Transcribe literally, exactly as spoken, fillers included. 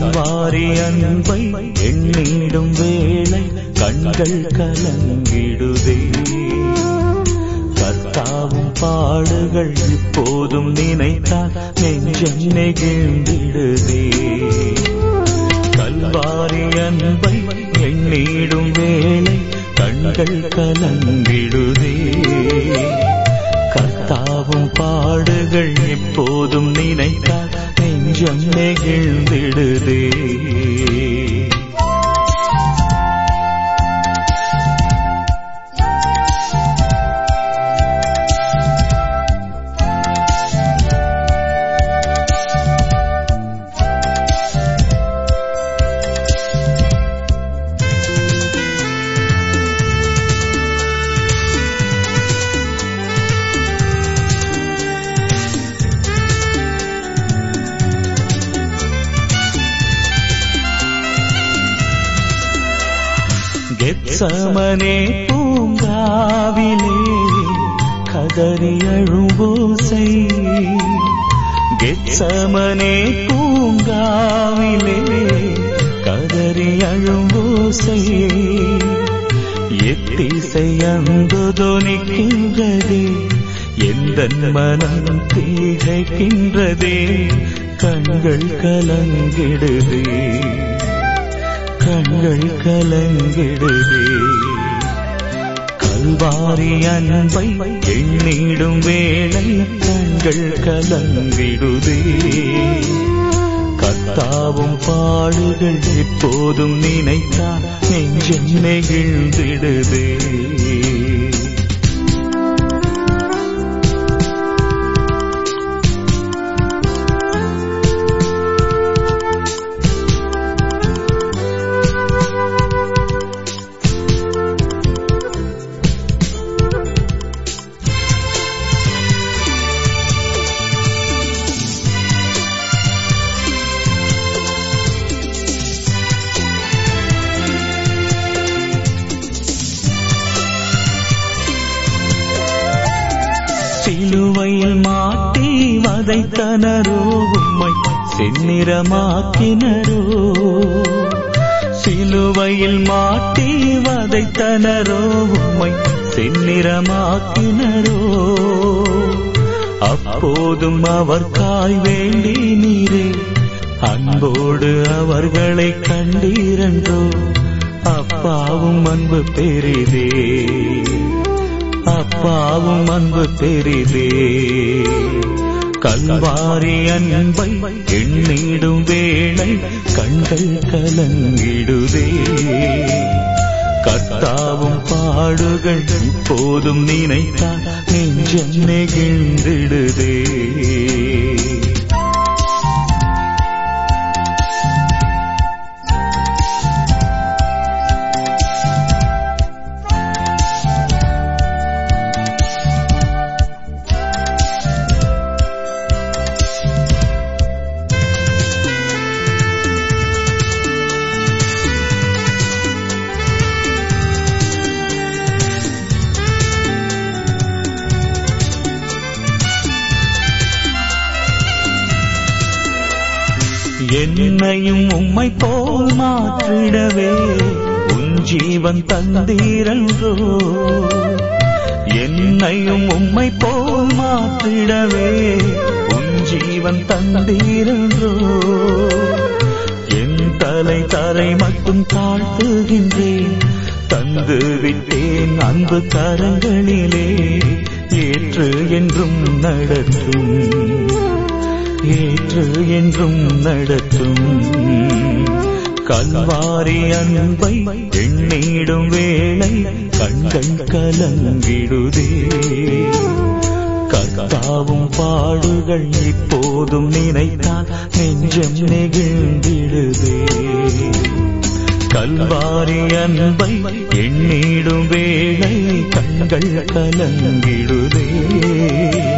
கல்வாரி அன்பை எண்ணிடும் வேளை கண்கள் கலங்கிடுதே. கர்த்தாவும் பாடுகள் இப்போதும் நினைத்தால் நெஞ்சம் நெகிழ்ந்திடுதே. கல்வாரி அன்பை எண்ணிடும் வேளை கண்கள் கலங்கிடுதே. கர்த்தாவும் பாடுகள் எப்போதும் நினைத்தால் நெஞ்சம் நெகிழ்ந்திடுதே. கெத்சமனே பூங்காவிலே கதறி அழும்போசை. கெத்சமனே பூங்காவிலே கதறி அழும்போசை. எத்திசை அன்பு தொனிக்கின்றதே, எந்தன் மனம் திகைக்கின்றதே. கண்கள் கலங்கிடுதே, கண்கள் கலங்கிடுதே. கல்வாரி அன்பை எண்ணிடும் வேளை கண்கள் கலங்கிடுதே. கர்த்தாவும் பாடுகள் எப்போதும் நினைத்தால் நெஞ்சம் நெகிழ்ந்திடுதே. சிலுவையில் மாட்டி வதைத்தனரோ உம்மை செந்நிறமாக்கினரோ. சிலுவையில் மாட்டி வதைத்தனரோ உம்மை செந்நிறமாக்கினரோ. அப்போதும் அவர்காய் வேண்டி நீரே அன்போடு அவர்களை கண்டீரன்றோ. அப்பாவும் அன்பு பெரிதே, அப்பாவும் அன்பு பெரிதே. கல்வாரி அன்பை எண்ணிடும் வேளை கண்கள் கலங்கிடுதே. கர்த்தாவும் பாடுகள் இப்போதும் நினைத்தால் நெஞ்சம் நெகிழ்ந்திடுதே. என்னையும் உம்மை போல் மாற்றிடவே உன் ஜீவன் தந்தீரன்றோ. என்னையும் உம்மை போல் மாற்றிடவே உன் ஜீவன் தந்தீரன்றோ. என் தலை தரை மட்டும் தாழ்த்துகின்றேன், தந்து விட்டேன் அன்பு கரங்களிலே. ஏற்று என்றும் நடத்தும், ஏற்று என்றும் நடத்தும். கல்வாரி அன்பை எண்ணிடும் வேளை கண்கள் கலங்கிடுதே. கர்த்தாவும் பாடுகள் இப்போதும் நினைத்தால் நெஞ்சம் நெகிழ்ந்திடுதே. கல்வாரி அன்பை எண்ணிடும் வேளை கண்கள் கலங்கிடுதே.